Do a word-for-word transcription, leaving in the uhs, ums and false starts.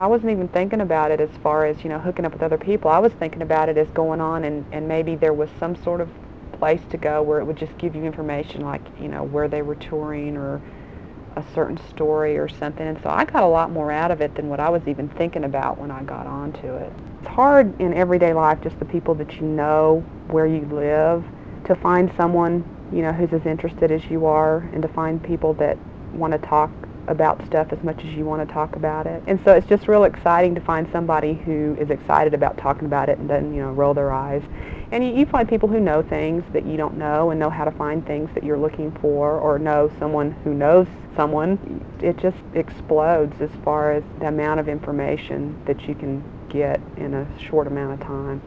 I wasn't even thinking about it as far as, you know, hooking up with other people. I was thinking about it as going on and, and maybe there was some sort of place to go where it would just give you information like, you know, where they were touring or a certain story or something. And so I got a lot more out of it than what I was even thinking about when I got onto it. It's hard in everyday life, just the people that you know, where you live, to find someone, you know, who's as interested as you are and to find people that want to talk about stuff as much as you want to talk about it. And so it's just real exciting to find somebody who is excited about talking about it and doesn't, you know, roll their eyes. And you, you find people who know things that you don't know and know how to find things that you're looking for, or know someone who knows someone. It just explodes as far as the amount of information that you can get in a short amount of time.